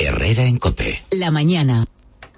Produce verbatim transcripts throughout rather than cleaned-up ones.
Herrera en COPE. La mañana.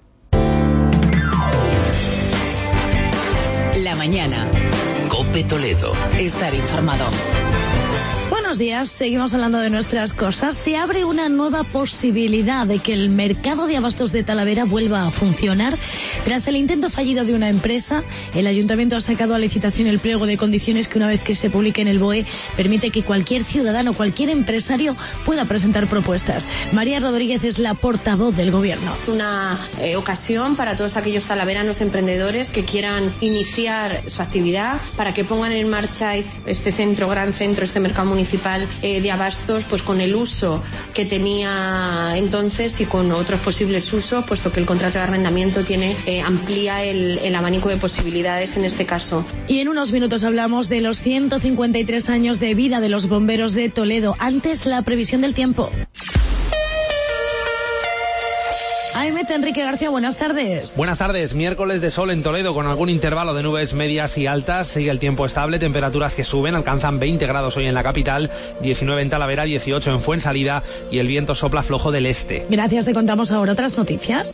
La mañana. COPE Toledo. Estar informado. Buenos días, seguimos hablando de nuestras cosas. Se abre una nueva posibilidad de que el mercado de abastos de Talavera vuelva a funcionar. Tras el intento fallido de una empresa, el ayuntamiento ha sacado a licitación el pliego de condiciones que, una vez que se publique en el B O E, permite que cualquier ciudadano, cualquier empresario pueda presentar propuestas. María Rodríguez es la portavoz del gobierno. Una eh, ocasión para todos aquellos talaveranos emprendedores que quieran iniciar su actividad, para que pongan en marcha este centro, gran centro, este mercado municipal eh, de abastos, pues con el uso que tenía entonces y con otros posibles usos, puesto que el contrato de arrendamiento tiene eh, amplía el, el abanico de posibilidades en este caso. Y en unos minutos hablamos de los ciento cincuenta y tres años de vida de los bomberos de Toledo. Antes, la previsión del tiempo. Aimete Enrique García, buenas tardes. Buenas tardes. Miércoles de sol en Toledo con algún intervalo de nubes medias y altas. Sigue el tiempo estable, temperaturas que suben, alcanzan veinte grados hoy en la capital, diecinueve en Talavera, dieciocho en Fuensalida y el viento sopla flojo del este. Gracias, te contamos ahora otras noticias.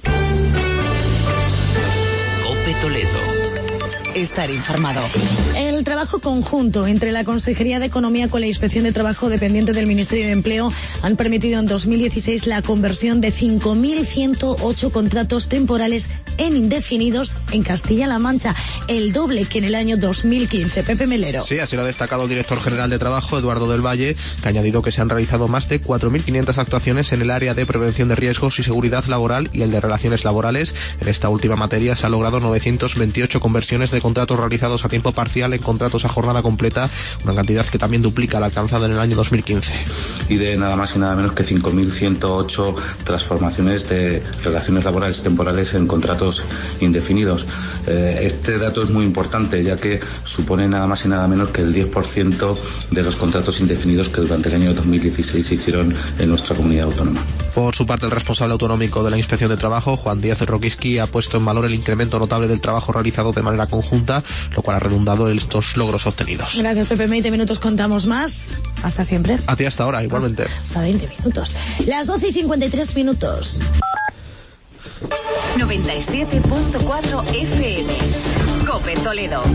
COPE Toledo. Estar informado. El trabajo conjunto entre la Consejería de Economía con la Inspección de Trabajo dependiente del Ministerio de Empleo han permitido en dos mil dieciséis la conversión de cinco mil ciento ocho contratos temporales en indefinidos en Castilla-La Mancha, el doble que en el año dos mil quince. Pepe Melero. Sí, así lo ha destacado el director general de Trabajo, Eduardo del Valle, que ha añadido que se han realizado más de cuatro mil quinientas actuaciones en el área de prevención de riesgos y seguridad laboral y el de relaciones laborales. En esta última materia se ha logrado novecientas veintiocho conversiones de contratos realizados a tiempo parcial en contratos a jornada completa, una cantidad que también duplica la alcanzada en el año dos mil quince. Y de nada más y nada menos que cinco mil ciento ocho transformaciones de relaciones laborales temporales en contratos indefinidos. Eh, este dato es muy importante, ya que supone nada más y nada menos que el diez por ciento de los contratos indefinidos que durante el año dos mil dieciséis se hicieron en nuestra comunidad autónoma. Por su parte, el responsable autonómico de la Inspección de Trabajo, Juan Díaz Roquiski, ha puesto en valor el incremento notable del trabajo realizado de manera conjunta, lo cual ha redundado en estos logros obtenidos. Gracias, Pepe. veinte minutos contamos más. Hasta siempre. A ti hasta ahora, igualmente. Hasta, hasta veinte minutos. Las doce y cincuenta y tres minutos. noventa y siete punto cuatro F M. COPE Toledo.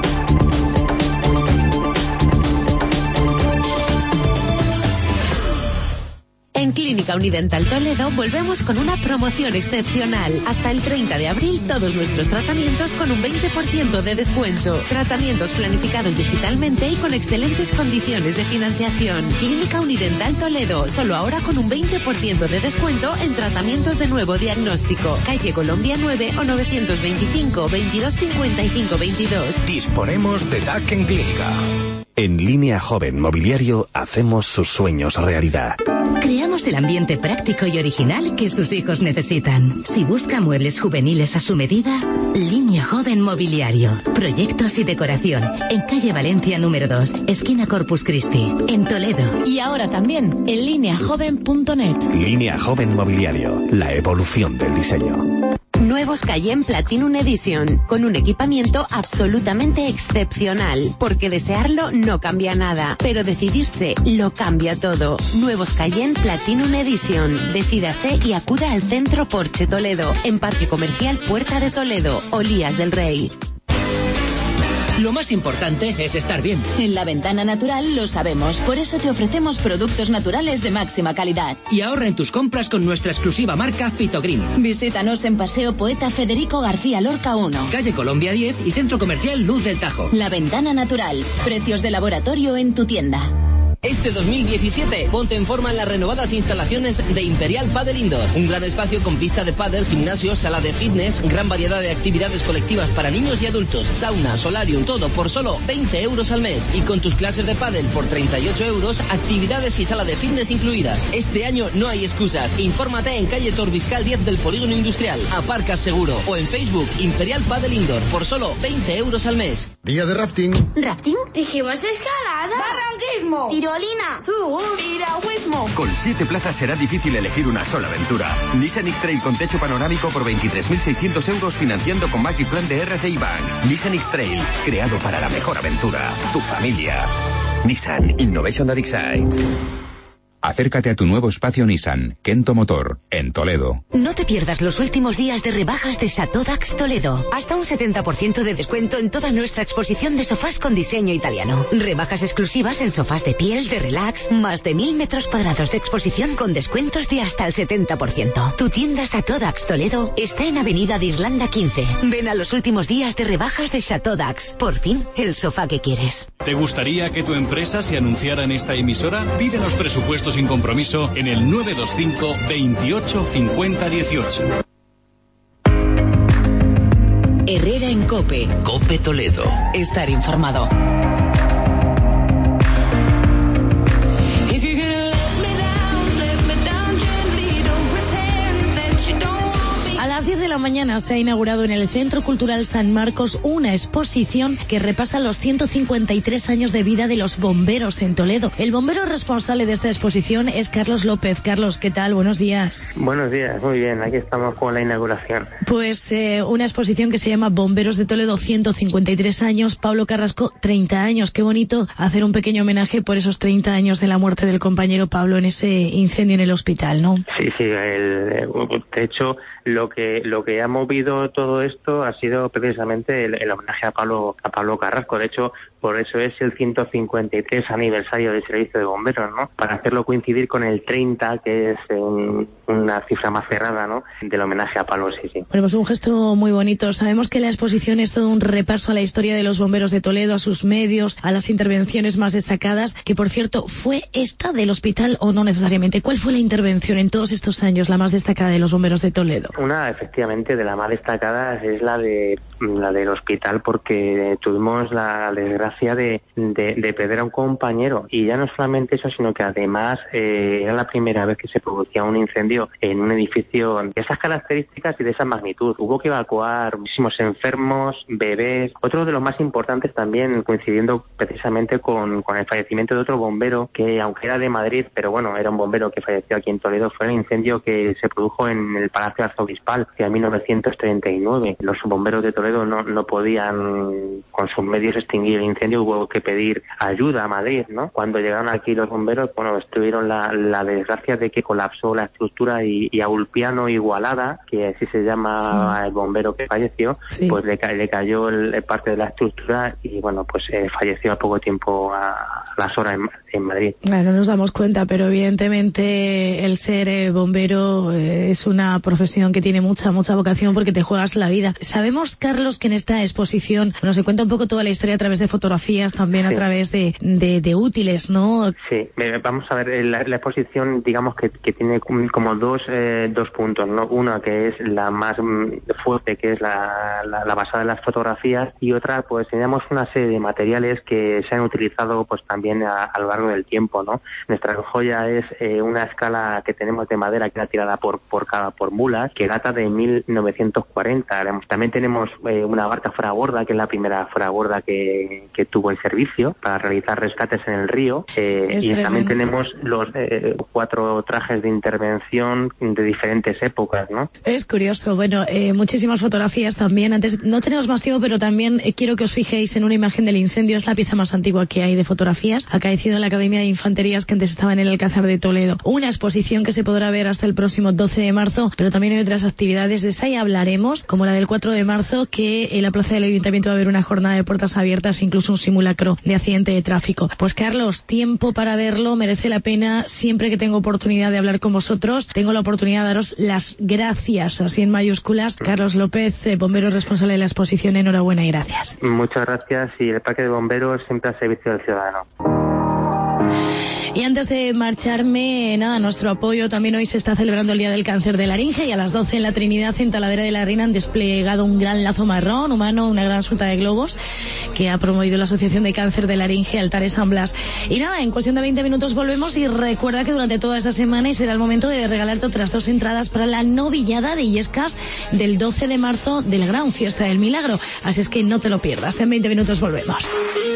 En Clínica Unidental Toledo volvemos con una promoción excepcional. Hasta el treinta de abril todos nuestros tratamientos con un veinte por ciento de descuento. Tratamientos planificados digitalmente y con excelentes condiciones de financiación. Clínica Unidental Toledo, solo ahora con un veinte por ciento de descuento en tratamientos de nuevo diagnóstico. Calle Colombia nueve o novecientos veinticinco, veintidós cincuenta y cinco, veintidós. Disponemos de T A C en Clínica. En Línea Joven Mobiliario hacemos sus sueños realidad. Creamos el ambiente práctico y original que sus hijos necesitan. Si busca muebles juveniles a su medida, Línea Joven Mobiliario. Proyectos y decoración. En calle Valencia número dos, esquina Corpus Christi, en Toledo. Y ahora también en línea joven punto net. Línea Joven Mobiliario. La evolución del diseño. Nuevos Cayenne Platinum Edition, con un equipamiento absolutamente excepcional, porque desearlo no cambia nada, pero decidirse lo cambia todo. Nuevos Cayenne Platinum Edition. Decídase y acuda al Centro Porsche Toledo, en Parque Comercial Puerta de Toledo, Olías del Rey. Lo más importante es estar bien. En La Ventana Natural lo sabemos, por eso te ofrecemos productos naturales de máxima calidad. Y ahorra en tus compras con nuestra exclusiva marca Fitogreen. Visítanos en Paseo Poeta Federico García Lorca uno. Calle Colombia diez y Centro Comercial Luz del Tajo. La Ventana Natural. Precios de laboratorio en tu tienda. Este dos mil diecisiete, ponte en forma en las renovadas instalaciones de Imperial Padel Indoor. Un gran espacio con pista de pádel, gimnasio, sala de fitness, gran variedad de actividades colectivas para niños y adultos, sauna, solarium, todo por solo veinte euros al mes. Y con tus clases de pádel por treinta y ocho euros, actividades y sala de fitness incluidas. Este año no hay excusas. Infórmate en calle Torbiscal diez del Polígono Industrial. Aparcas seguro. O en Facebook, Imperial Padel Indoor, por solo veinte euros al mes. Día de rafting. ¿Rafting? Dijimos escalada. Barranquismo. Tirolina. Sur. Piragüismo. Con siete plazas será difícil elegir una sola aventura. Nissan X-Trail con techo panorámico por veintitrés mil seiscientos euros financiando con Magic Plan de R C I Bank. Nissan X-Trail, creado para la mejor aventura. Tu familia. Nissan Innovation That Excites. Acércate a tu nuevo espacio Nissan, Kento Motor, en Toledo. No te pierdas los últimos días de rebajas de Chateau d'Ax Toledo. Hasta un setenta por ciento de descuento en toda nuestra exposición de sofás con diseño italiano. Rebajas exclusivas en sofás de piel, de relax, más de mil metros cuadrados de exposición con descuentos de hasta el setenta por ciento. Tu tienda Chateau d'Ax Toledo está en Avenida de Irlanda quince. Ven a los últimos días de rebajas de Chateau d'Ax. Por fin, el sofá que quieres. ¿Te gustaría que tu empresa se anunciara en esta emisora? Pide los presupuestos sin compromiso en el nueve dos cinco veintiocho cincuenta dieciocho. Herrera en COPE. COPE Toledo. Estar informado. A las diez de la mañana se ha inaugurado en el Centro Cultural San Marcos una exposición que repasa los ciento cincuenta y tres años de vida de los bomberos en Toledo. El bombero responsable de esta exposición es Carlos López. Carlos, ¿qué tal? Buenos días. Buenos días, muy bien, aquí estamos con la inauguración. Pues eh, una exposición que se llama Bomberos de Toledo, ciento cincuenta y tres años, Pablo Carrasco, treinta años. Qué bonito hacer un pequeño homenaje por esos treinta años de la muerte del compañero Pablo en ese incendio en el hospital, ¿no? Sí, sí, el, de hecho, lo que lo que ha movido todo esto ha sido precisamente el, el homenaje a Pablo a Pablo Carrasco. De hecho, por eso es el ciento cincuenta y tres aniversario del servicio de bomberos, ¿no? Para hacerlo coincidir con el treinta, que es un, una cifra más cerrada, ¿no? Del homenaje a Pablo, sí, sí. Bueno, pues un gesto muy bonito. Sabemos que la exposición es todo un repaso a la historia de los bomberos de Toledo, a sus medios, a las intervenciones más destacadas, que por cierto, ¿fue esta del hospital o no necesariamente? ¿Cuál fue la intervención en todos estos años, la más destacada de los bomberos de Toledo? Una, efectivamente, de la más destacada es la de la del hospital, porque tuvimos la desgracia de, de, de perder a un compañero, y ya no solamente eso, sino que además eh, era la primera vez que se producía un incendio en un edificio de esas características y de esa magnitud. Hubo que evacuar muchísimos enfermos, bebés. Otro de los más importantes también, coincidiendo precisamente con, con el fallecimiento de otro bombero, que aunque era de Madrid, pero bueno, era un bombero que falleció aquí en Toledo, fue el incendio que se produjo en el Palacio Arzobispal en mil novecientos treinta y nueve. Los bomberos de Toledo no, no podían con sus medios extinguir el incendio, hubo que pedir ayuda a Madrid, ¿no? Cuando llegaron aquí los bomberos, bueno, tuvieron la, la desgracia de que colapsó la estructura y, y a Ulpiano Igualada, que así se llama sí. el bombero que falleció, sí. pues le, le cayó el, parte de la estructura y bueno, pues eh, falleció a poco tiempo, a, a las horas en, en Madrid. Claro, no nos damos cuenta, pero evidentemente el ser eh, bombero eh, es una profesión que tiene mucha, mucha vocación, porque te juegas la vida. Sabemos, Carlos, que en esta exposición bueno, se cuenta un poco toda la historia a través de fotografías, también sí. a través de, de, de útiles, ¿no? Sí, vamos a ver, la, la exposición, digamos que, que tiene como dos, eh, dos puntos, ¿no? Una que es la más fuerte, que es la, la, la basada en las fotografías, y otra, pues tenemos una serie de materiales que se han utilizado pues también a, a lo largo del tiempo, ¿no? Nuestra joya es eh, una escala que tenemos de madera que era tirada por, por, cada, por mulas, que data de mil novecientos cuarenta. También tenemos eh, una barca fuera borda, que es la primera fuera borda que, que tuvo el servicio para realizar rescates en el río. Eh, y tremendo. También tenemos los eh, cuatro trajes de intervención de diferentes épocas, ¿no? Es curioso. Bueno, eh, muchísimas fotografías también. Antes no tenemos más tiempo, pero también eh, quiero que os fijéis en una imagen del incendio. Es la pieza más antigua que hay de fotografías, acaecido en la Academia de Infanterías, que antes estaba en el Alcázar de Toledo. Una exposición que se podrá ver hasta el próximo doce de marzo, pero también hay otras actividades. De esa ya hablaremos, como la del cuatro de marzo, que en la plaza del Ayuntamiento va a haber una jornada de puertas abiertas, incluso un simulacro de accidente de tráfico. Pues Carlos, tiempo para verlo, merece la pena. Siempre que tengo oportunidad de hablar con vosotros, tengo la oportunidad de daros las gracias, así en mayúsculas. Carlos López, eh, bombero responsable de la exposición, enhorabuena y gracias. Muchas gracias, y el Parque de Bomberos siempre al servicio del ciudadano. Y antes de marcharme, nada, nuestro apoyo. También hoy se está celebrando el Día del Cáncer de Laringe, y a las doce en la Trinidad, en Talavera de la Reina, han desplegado un gran lazo marrón humano, una gran suelta de globos que ha promovido la Asociación de Cáncer de Laringe Altares San Blas. Y nada, en cuestión de veinte minutos volvemos, y recuerda que durante toda esta semana y será el momento de regalarte otras dos entradas para la novillada de Illescas del doce de marzo de la gran fiesta del milagro. Así es que no te lo pierdas. En veinte minutos volvemos.